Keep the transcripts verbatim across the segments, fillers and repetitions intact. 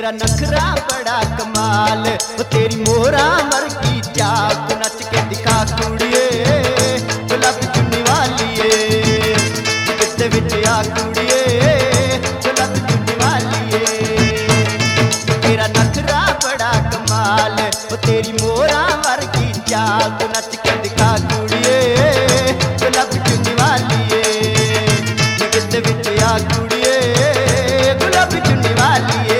तेरा नखरा बड़ा कमाल, ओ तेरी मोरा वर्गी चाक, नच के दिखा कुड़िए गुलाबी चुन्नी वालिए, किते विच आ कुड़िए गुलाबी चुन्नी वालिए। तेरा नखरा बड़ा कमाल, ओ तेरी मोरा वर्गी चाक, नच के दिखा कुड़िए गुलाबी चुन्नी वालिए, किते विच आ कुड़िए गुलाबी चुन्नी वालिए।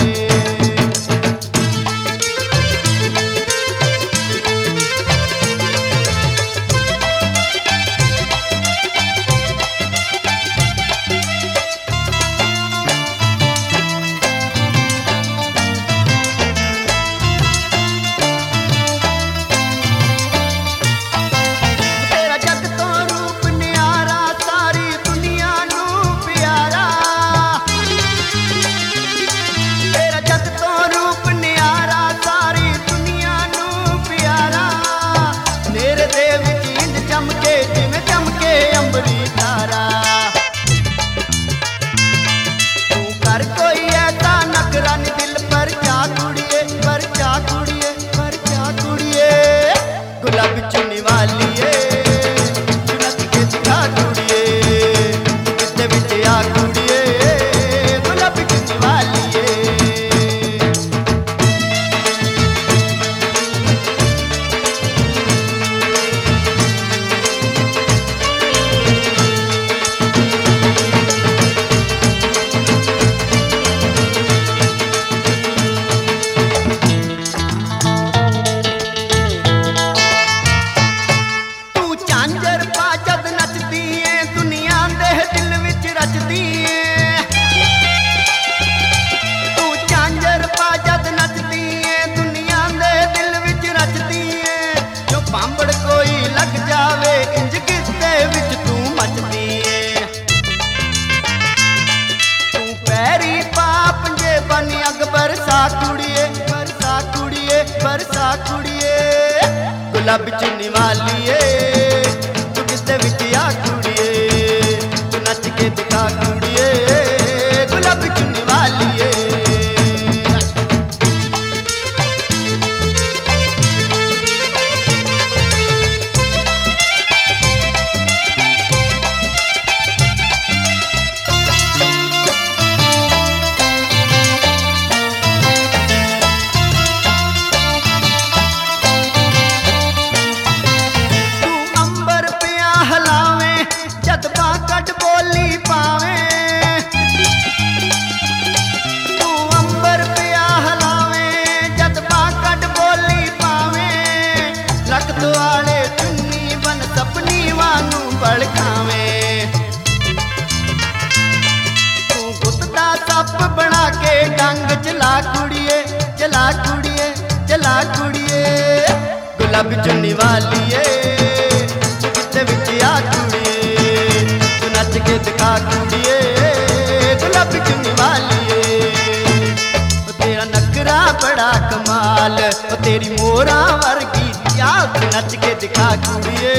गुलाबी चुन्नी वालिए नच के दिखा कुड़िए, किते विच आ कुड़िए गुलाबी चुन्नी वालिए। कुड़िए बरसा कुड़िए बरसा कुड़िए गुलाबी चुन्नी वालिए, तू किते विच आ कुड़िए, तू नच के दिखा कुड़िए गुलाबी चुन्नी वालिए। बना के डंग चला कुड़िए चला कुड़िए चला कुड़िए गुलाबी चुन्नी वालिए, किते विच आ कुड़िए, तू नच के दिखा कुड़िए गुलाबी चुन्नी वालिए। तेरा नखरा बड़ा कमाल, तेरी मोरा वर्गी चाक, नच के दिखा कुड़िए